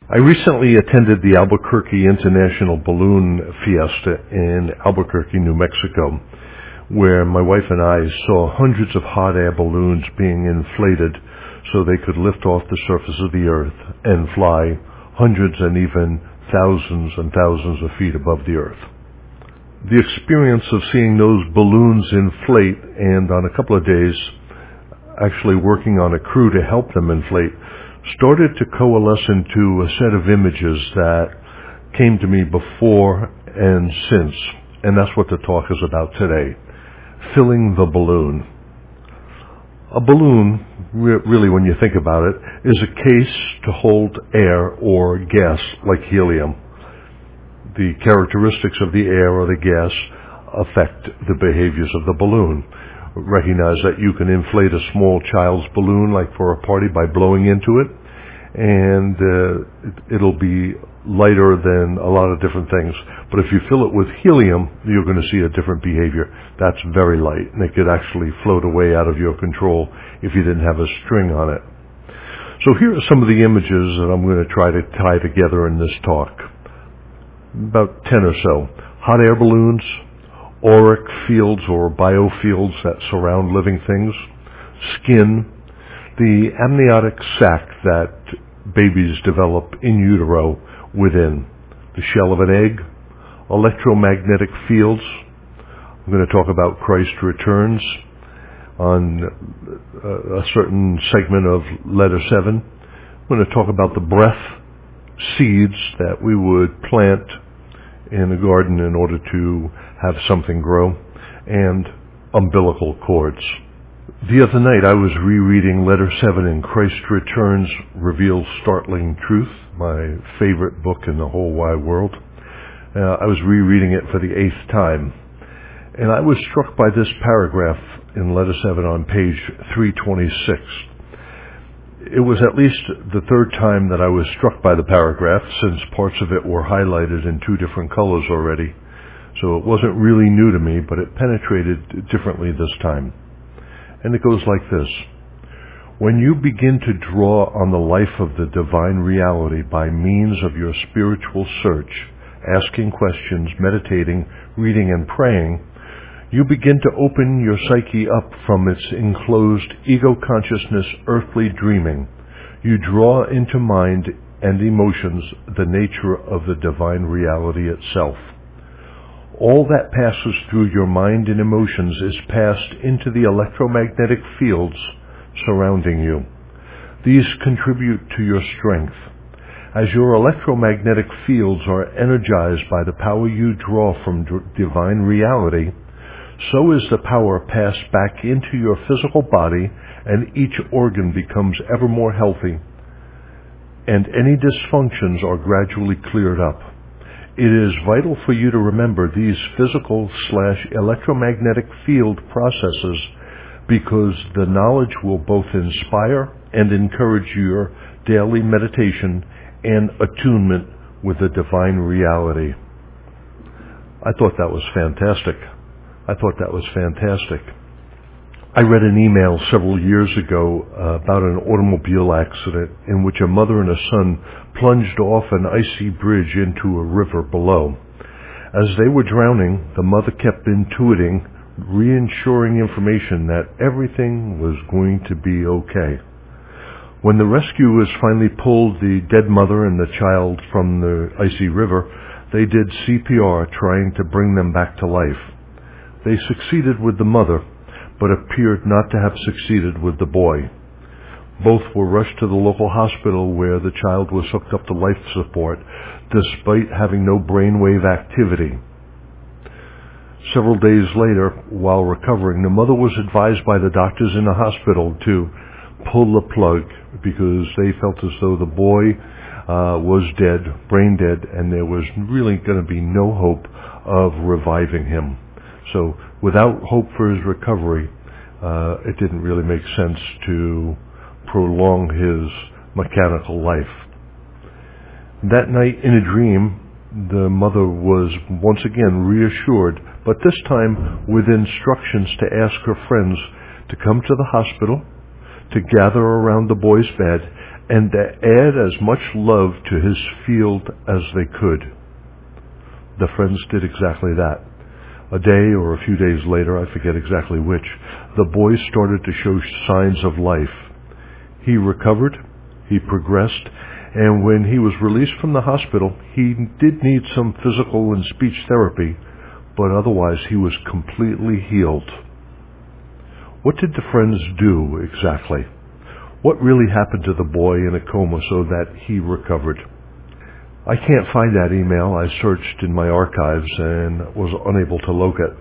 I recently attended the Albuquerque International Balloon Fiesta in Albuquerque, New Mexico, where my wife and I saw hundreds of hot air balloons being inflated so they could lift off the surface of the earth and fly hundreds and even thousands and thousands of feet above the earth. The experience of seeing those balloons inflate, and on a couple of days actually working on a crew to help them inflate, started to coalesce into a set of images that came to me before and since, and that's what the talk is about today: filling the balloon. A balloon, really when you think about it, is a case to hold air or gas like helium. The characteristics of the air or the gas affect the behaviors of the balloon. Recognize that you can inflate a small child's balloon, like for a party, by blowing into it, and it'll be lighter than a lot of different things. But if you fill it with helium, you're going to see a different behavior. That's very light, and it could actually float away out of your control if you didn't have a string on it. So here are some of the images that I'm going to try to tie together in this talk. About 10 or so. Hot air balloons, auric fields or biofields that surround living things, skin, the amniotic sac that babies develop in utero within, the shell of an egg, electromagnetic fields. I'm going to talk about Christ returns on a certain segment of letter 7. I'm going to talk about the breath, seeds that we would plant in a garden in order to have something grow, and umbilical cords. The other night I was rereading letter 7 in Christ Returns Reveals Startling Truth, my favorite book in the whole wide world. I was rereading it for the 8th time, and I was struck by this paragraph in letter 7 on page 326. It was at least the 3rd time that I was struck by the paragraph, since parts of it were highlighted in 2 different colors already. So it wasn't really new to me, but it penetrated differently this time. And it goes like this: when you begin to draw on the life of the divine reality by means of your spiritual search, asking questions, meditating, reading, and praying, you begin to open your psyche up from its enclosed ego-consciousness earthly dreaming. You draw into mind and emotions the nature of the divine reality itself. All that passes through your mind and emotions is passed into the electromagnetic fields surrounding you. These contribute to your strength. As your electromagnetic fields are energized by the power you draw from divine reality, so is the power passed back into your physical body, and each organ becomes ever more healthy, and any dysfunctions are gradually cleared up. It is vital for you to remember these physical/electromagnetic field processes, because the knowledge will both inspire and encourage your daily meditation and attunement with the divine reality. I thought that was fantastic. I read an email several years ago about an automobile accident in which a mother and a son plunged off an icy bridge into a river below. As they were drowning, the mother kept intuiting, reassuring information that everything was going to be okay. When the rescuers finally pulled the dead mother and the child from the icy river, they did CPR, trying to bring them back to life. They succeeded with the mother, but appeared not to have succeeded with the boy. Both were rushed to the local hospital, where the child was hooked up to life support, despite having no brainwave activity. Several days later, while recovering, the mother was advised by the doctors in the hospital to pull the plug, because they felt as though the boy was dead, brain dead, and there was really going to be no hope of reviving him. So without hope for his recovery, it didn't really make sense to prolong his mechanical life. That night in a dream, the mother was once again reassured, but this time with instructions to ask her friends to come to the hospital, to gather around the boy's bed, and to add as much love to his field as they could. The friends did exactly that. A day or a few days later, I forget exactly which, the boy started to show signs of life. He recovered, he progressed, and when he was released from the hospital, he did need some physical and speech therapy, but otherwise he was completely healed. What did the friends do exactly? What really happened to the boy in a coma so that he recovered? I can't find that email. I searched in my archives and was unable to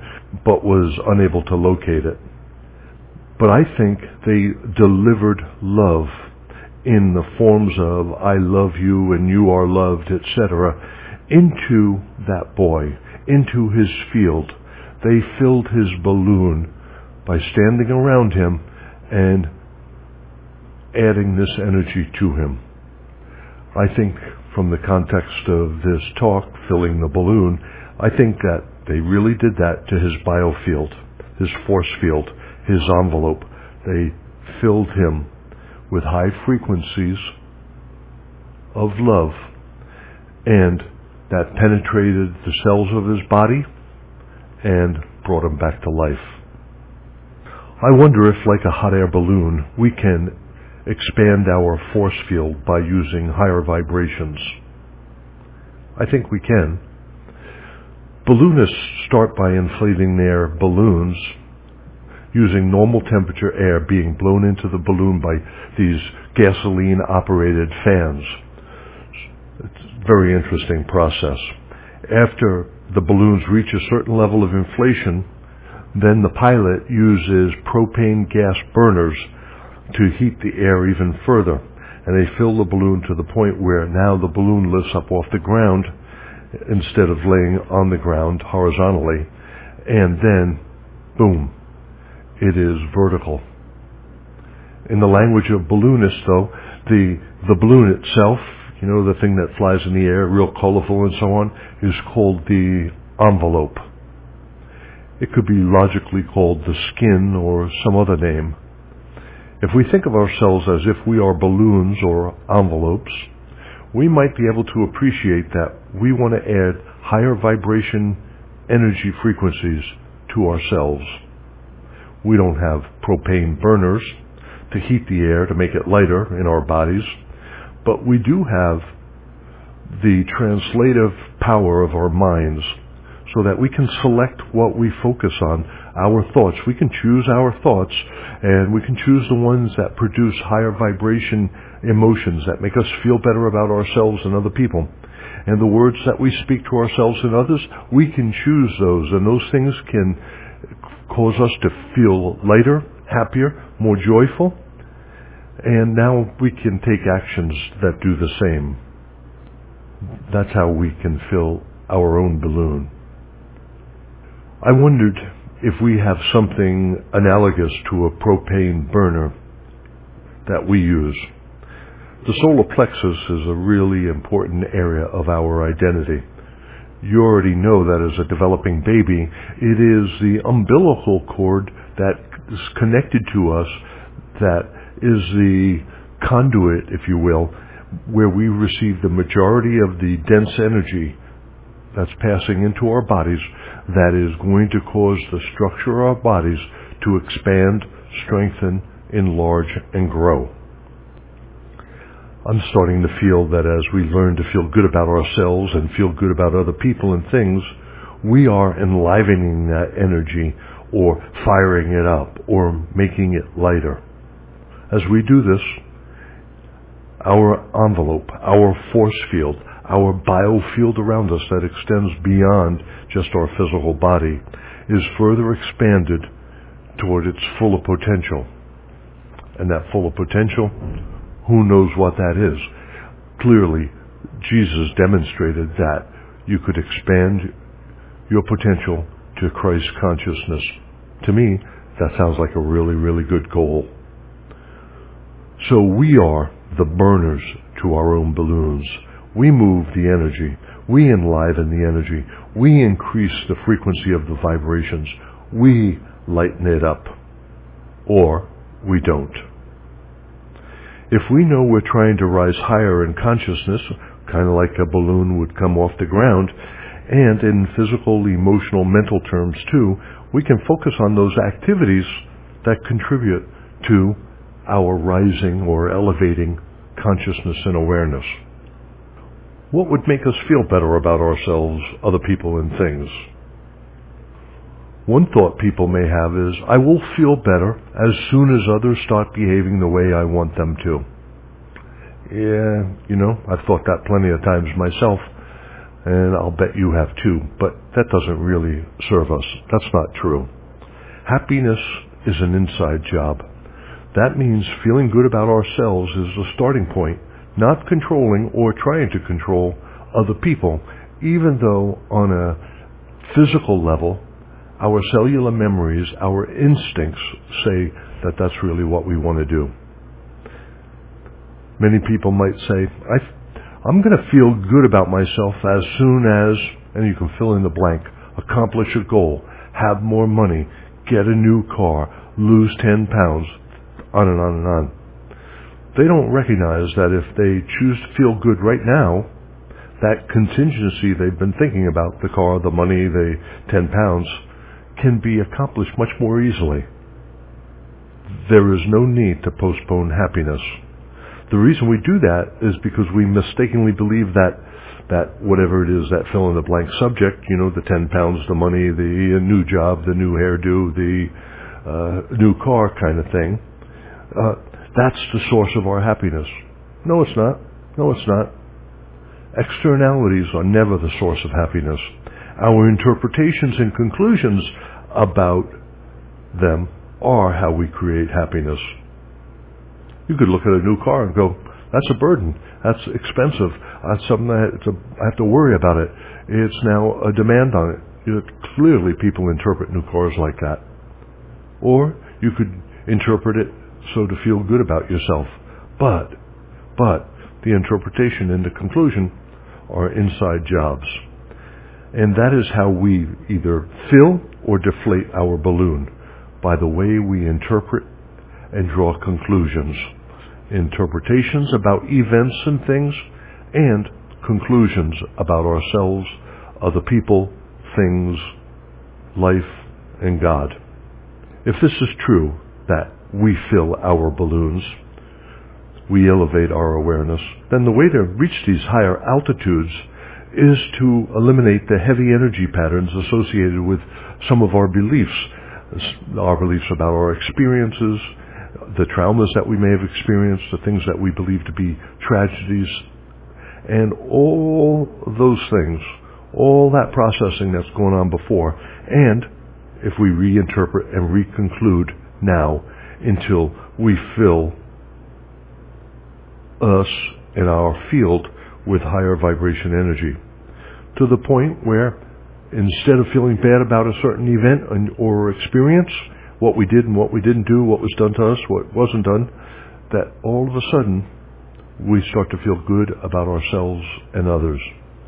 locate it. But I think they delivered love in the forms of I love you and you are loved, etc., into that boy, into his field. They filled his balloon by standing around him and adding this energy to him. I think from the context of this talk, filling the balloon, I think that they really did that to his biofield, his force field, his envelope. They filled him with high frequencies of love, and that penetrated the cells of his body and brought him back to life. I wonder if, like a hot air balloon, we can expand our force field by using higher vibrations. I think we can. Balloonists start by inflating their balloons using normal temperature air being blown into the balloon by these gasoline-operated fans. It's a very interesting process. After the balloons reach a certain level of inflation, then the pilot uses propane gas burners to heat the air even further. And they fill the balloon to the point where now the balloon lifts up off the ground instead of laying on the ground horizontally. And then, boom, it is vertical. In the language of balloonists, though, the balloon itself, you know, the thing that flies in the air, real colorful and so on, is called the envelope. It could be logically called the skin or some other name. If we think of ourselves as if we are balloons or envelopes, we might be able to appreciate that we want to add higher vibration energy frequencies to ourselves. We don't have propane burners to heat the air to make it lighter in our bodies, but we do have the translative power of our minds so that we can select what we focus on, our thoughts. We can choose our thoughts, and we can choose the ones that produce higher vibration emotions that make us feel better about ourselves and other people. And the words that we speak to ourselves and others, we can choose those, and those things can cause us to feel lighter, happier, more joyful, and now we can take actions that do the same. That's how we can fill our own balloon. I wondered if we have something analogous to a propane burner that we use. The solar plexus is a really important area of our identity. You already know that as a developing baby, it is the umbilical cord that is connected to us that is the conduit, if you will, where we receive the majority of the dense energy that's passing into our bodies that is going to cause the structure of our bodies to expand, strengthen, enlarge, and grow. I'm starting to feel that as we learn to feel good about ourselves and feel good about other people and things, we are enlivening that energy or firing it up or making it lighter. As we do this, our envelope, our force field, our biofield around us that extends beyond just our physical body is further expanded toward its fuller potential. And that fuller potential, who knows what that is? Clearly, Jesus demonstrated that you could expand your potential to Christ consciousness. To me, that sounds like a really, really good goal. So we are the burners to our own balloons. We move the energy. We enliven the energy. We increase the frequency of the vibrations. We lighten it up. Or we don't. If we know we're trying to rise higher in consciousness, kind of like a balloon would come off the ground, and in physical, emotional, mental terms too, we can focus on those activities that contribute to our rising or elevating consciousness and awareness. What would make us feel better about ourselves, other people, and things? One thought people may have is, I will feel better as soon as others start behaving the way I want them to. Yeah, I've thought that plenty of times myself, and I'll bet you have too, but that doesn't really serve us. That's not true. Happiness is an inside job. That means feeling good about ourselves is the starting point, not controlling or trying to control other people, even though on a physical level, our cellular memories, our instincts say that that's really what we want to do. Many people might say, I'm going to feel good about myself as soon as, and you can fill in the blank, accomplish a goal, have more money, get a new car, lose 10 pounds, on and on and on. They don't recognize that if they choose to feel good right now, that contingency they've been thinking about, the car, the money, the 10 pounds, can be accomplished much more easily. There is no need to postpone happiness. The reason we do that is because we mistakenly believe that whatever it is, that fill in the blank subject, the 10 pounds, the money, the new job, the new hairdo, the new car kind of thing, that's the source of our happiness. No, it's not. No, it's not. Externalities are never the source of happiness. Our interpretations and conclusions about them are how we create happiness. You could look at a new car and go, that's a burden. That's expensive. That's something I have to worry about it. It's now a demand on it. Clearly people interpret new cars like that. Or you could interpret it so to feel good about yourself. But the interpretation and the conclusion are inside jobs. And that is how we either fill or deflate our balloon, by the way we interpret and draw conclusions. Interpretations about events and things, and conclusions about ourselves, other people, things, life, and God. If this is true, that we fill our balloons, we elevate our awareness, then the way to reach these higher altitudes is to eliminate the heavy energy patterns associated with some of our beliefs about our experiences, the traumas that we may have experienced, the things that we believe to be tragedies, and all those things, all that processing that's going on before, and if we reinterpret and reconclude now until we fill us in our field with higher vibration energy, to the point where instead of feeling bad about a certain event or experience, what we did and what we didn't do, what was done to us, what wasn't done, that all of a sudden we start to feel good about ourselves and others.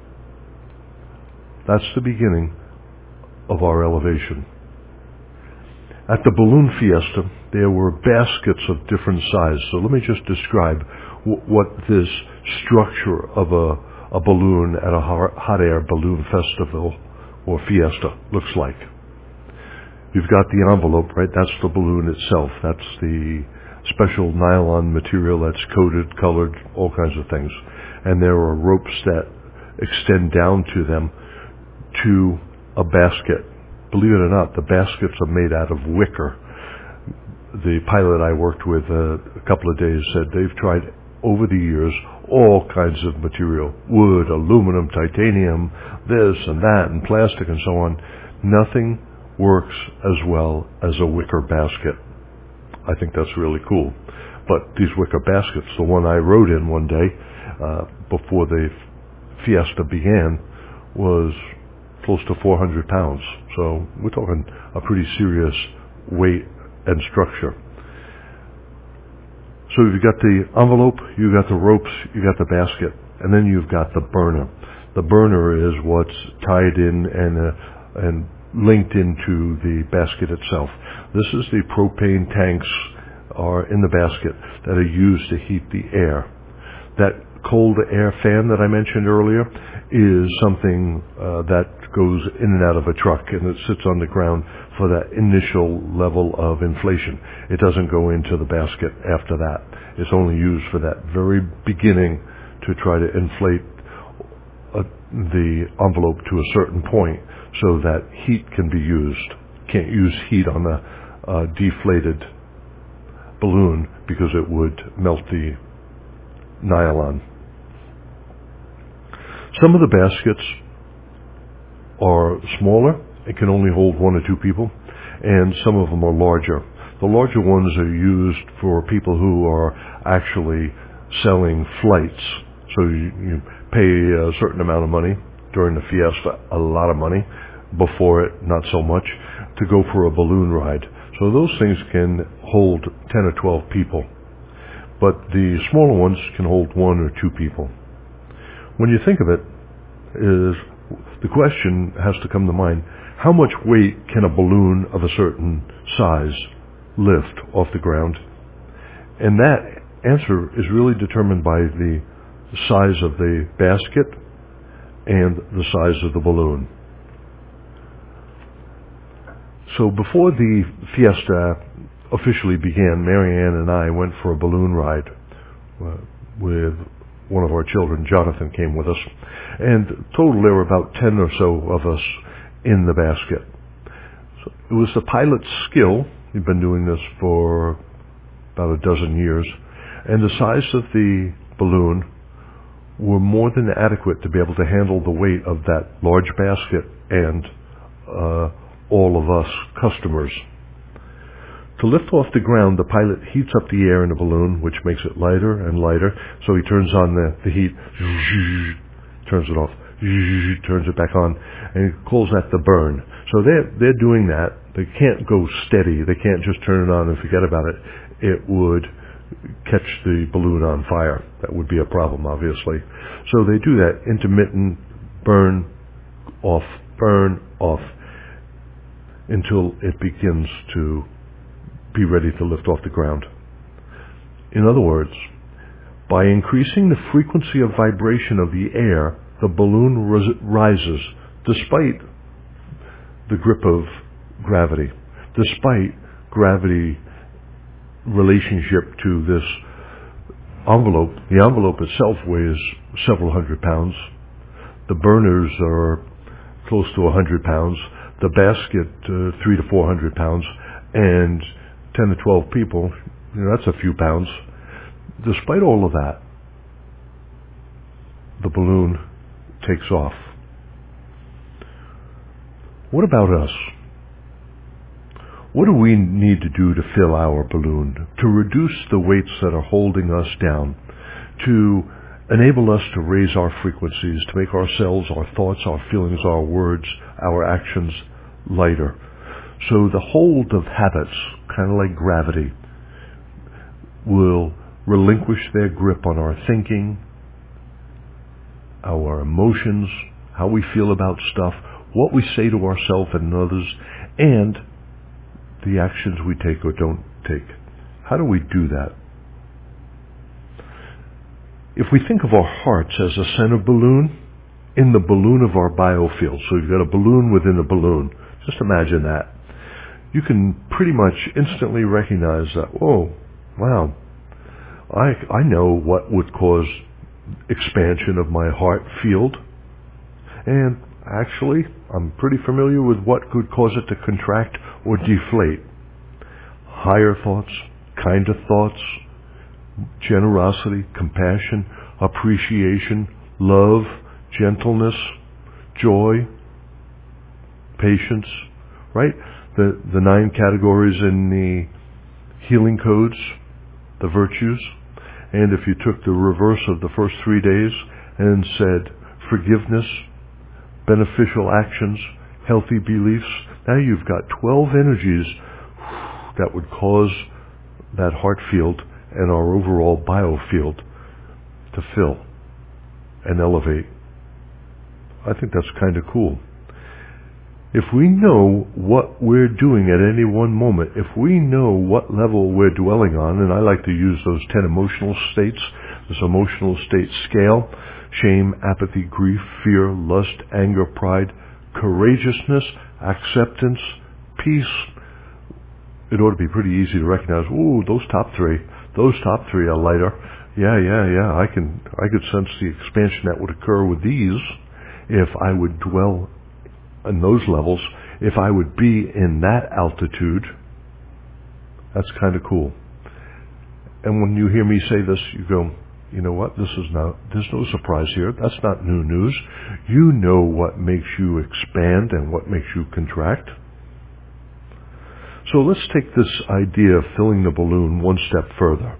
That's the beginning of our elevation. At the balloon fiesta, there were baskets of different sizes. So let me just describe what this structure of a balloon at a hot air balloon festival or fiesta looks like. You've got the envelope, right? That's the balloon itself. That's the special nylon material that's coated, colored, all kinds of things. And there are ropes that extend down to them to a basket. Believe it or not, the baskets are made out of wicker. The pilot I worked with a couple of days said they've tried over the years all kinds of material, wood, aluminum, titanium, this and that, and plastic and so on. Nothing works as well as a wicker basket. I think that's really cool. But these wicker baskets, the one I rode in one day before the fiesta began, was close to 400 pounds. So we're talking a pretty serious weight and structure. So you've got the envelope, you've got the ropes, you've got the basket, and then you've got the burner. The burner is what's tied in and linked into the basket itself. This is the propane tanks are in the basket that are used to heat the air. That cold air fan that I mentioned earlier is something that goes in and out of a truck, and it sits on the ground for that initial level of inflation. It doesn't go into the basket after that. It's only used for that very beginning to try to inflate the envelope to a certain point so that heat can be used. Can't use heat on a deflated balloon because it would melt the nylon. Some of the baskets are smaller. It can only hold 1 or 2 people, and some of them are larger. The larger ones are used for people who are actually selling flights. So you pay a certain amount of money during the fiesta, a lot of money, before it, not so much, to go for a balloon ride. So those things can hold 10 or 12 people. But the smaller ones can hold 1 or 2 people. When you think of it, the question has to come to mind, how much weight can a balloon of a certain size lift off the ground? And that answer is really determined by the size of the basket and the size of the balloon. So before the fiesta officially began, Marianne and I went for a balloon ride with one of our children. Jonathan came with us. And total there were about 10 or so of us in the basket. So it was the pilot's skill. He'd been doing this for about a dozen years. And the size of the balloon were more than adequate to be able to handle the weight of that large basket and all of us customers. To lift off the ground, the pilot heats up the air in the balloon, which makes it lighter and lighter. So he turns on the heat, turns it off, turns it back on, and he calls that the burn. So they're doing that. They can't go steady. They can't just turn it on and forget about it. It would catch the balloon on fire. That would be a problem, obviously. So they do that intermittent burn off, until it begins to be ready to lift off the ground. In other words, by increasing the frequency of vibration of the air, the balloon rises despite the grip of gravity, despite gravity relationship to this envelope. The envelope itself weighs several hundred pounds. The burners are close to 100 pounds. The basket, 300 to 400 pounds, and 10 to 12 people, that's a few pounds. Despite all of that, the balloon takes off. What about us? What do we need to do to fill our balloon, to reduce the weights that are holding us down, to enable us to raise our frequencies, to make ourselves, our thoughts, our feelings, our words, our actions lighter? So the hold of habits, kind of like gravity, will relinquish their grip on our thinking, our emotions, how we feel about stuff, what we say to ourselves and others, and the actions we take or don't take. How do we do that? If we think of our hearts as a center balloon, in the balloon of our biofield, so you've got a balloon within a balloon, just imagine that. You can pretty much instantly recognize that, whoa, wow, I know what would cause expansion of my heart field. And actually, I'm pretty familiar with what could cause it to contract or deflate. Higher thoughts, kinder thoughts, generosity, compassion, appreciation, love, gentleness, joy, patience, right? The 9 categories in the healing codes, the virtues. And if you took the reverse of the first 3 days and said forgiveness, beneficial actions, healthy beliefs, now you've got 12 energies that would cause that heart field and our overall biofield to fill and elevate. I think that's kind of cool. If we know what we're doing at any one moment, if we know what level we're dwelling on, and I like to use those 10 emotional states, this emotional state scale: shame, apathy, grief, fear, lust, anger, pride, courageousness, acceptance, peace. It ought to be pretty easy to recognize, ooh, those top three are lighter. Yeah, I could sense the expansion that would occur with these if I would dwell in those levels, if I would be in that altitude. That's kind of cool. And when you hear me say this, you go, you know what, there's no surprise here. That's not new news. You know what makes you expand and what makes you contract. So let's take this idea of filling the balloon one step further.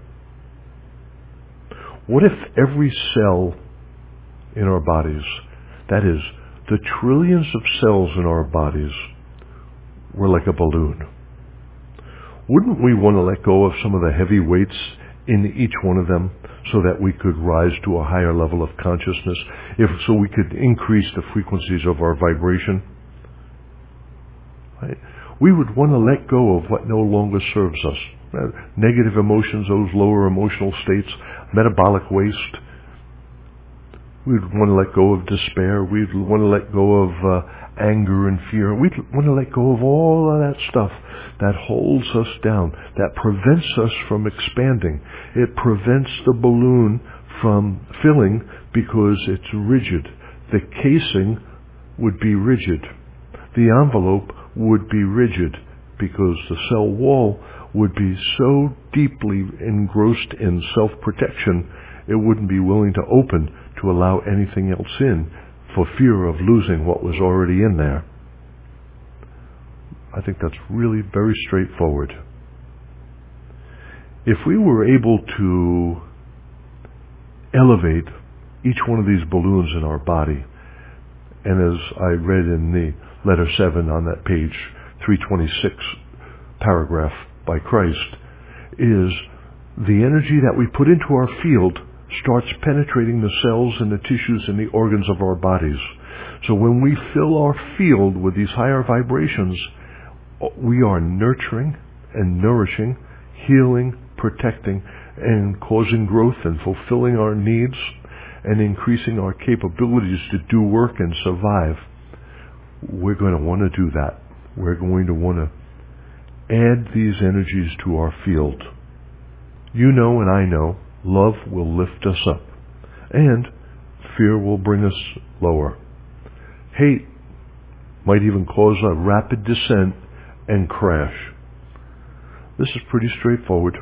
What if every cell in our bodies, that is, the trillions of cells in our bodies, were like a balloon? Wouldn't we want to let go of some of the heavy weights in each one of them so that we could rise to a higher level of consciousness, so we could increase the frequencies of our vibration? Right? We would want to let go of what no longer serves us. Negative emotions, those lower emotional states, metabolic waste. We'd want to let go of despair. We'd want to let go of anger and fear. We'd want to let go of all of that stuff that holds us down, that prevents us from expanding. It prevents the balloon from filling because it's rigid. The casing would be rigid. The envelope would be rigid because the cell wall would be so deeply engrossed in self-protection, it wouldn't be willing to open to allow anything else in for fear of losing what was already in there. I think that's really very straightforward. If we were able to elevate each one of these balloons in our body, and as I read in the letter 7 on that page 326 paragraph by Christ, is the energy that we put into our field starts penetrating the cells and the tissues and the organs of our bodies. So when we fill our field with these higher vibrations, we are nurturing and nourishing, healing, protecting, and causing growth and fulfilling our needs and increasing our capabilities to do work and survive. We're going to want to do that. We're going to want to add these energies to our field. You know and I know, love will lift us up, and fear will bring us lower. Hate might even cause a rapid descent and crash. This is pretty straightforward.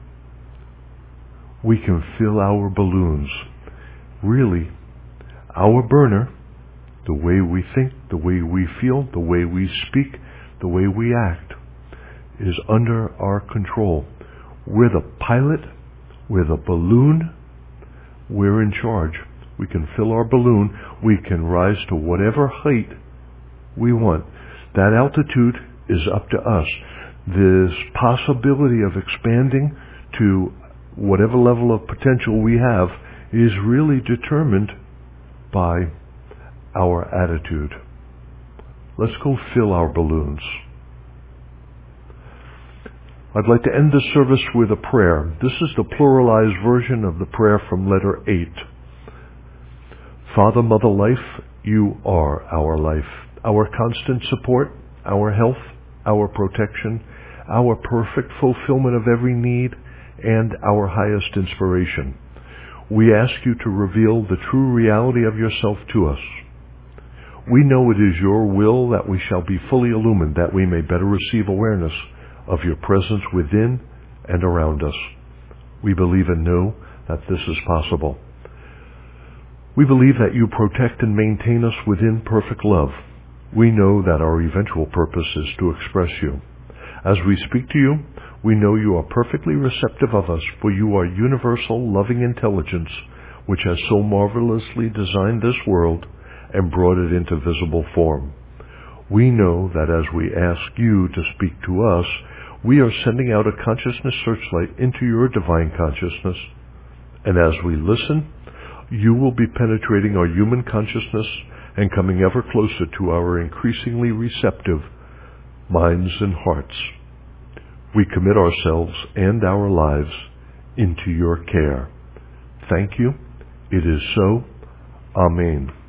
We can fill our balloons. Really, our burner, the way we think, the way we feel, the way we speak, the way we act, is under our control. We're the pilot. We're the balloon. We're in charge. We can fill our balloon. We can rise to whatever height we want. That altitude is up to us. This possibility of expanding to whatever level of potential we have is really determined by our attitude. Let's go fill our balloons. I'd like to end this service with a prayer. This is the pluralized version of the prayer from letter 8. Father, Mother, Life, you are our life, our constant support, our health, our protection, our perfect fulfillment of every need, and our highest inspiration. We ask you to reveal the true reality of yourself to us. We know it is your will that we shall be fully illumined, that we may better receive awareness of your presence within and around us. We believe and know that this is possible. We believe that you protect and maintain us within perfect love. We know that our eventual purpose is to express you. As we speak to you, we know you are perfectly receptive of us, for you are universal loving intelligence, which has so marvelously designed this world and brought it into visible form. We know that as we ask you to speak to us, we are sending out a consciousness searchlight into your divine consciousness. And as we listen, you will be penetrating our human consciousness and coming ever closer to our increasingly receptive minds and hearts. We commit ourselves and our lives into your care. Thank you. It is so. Amen.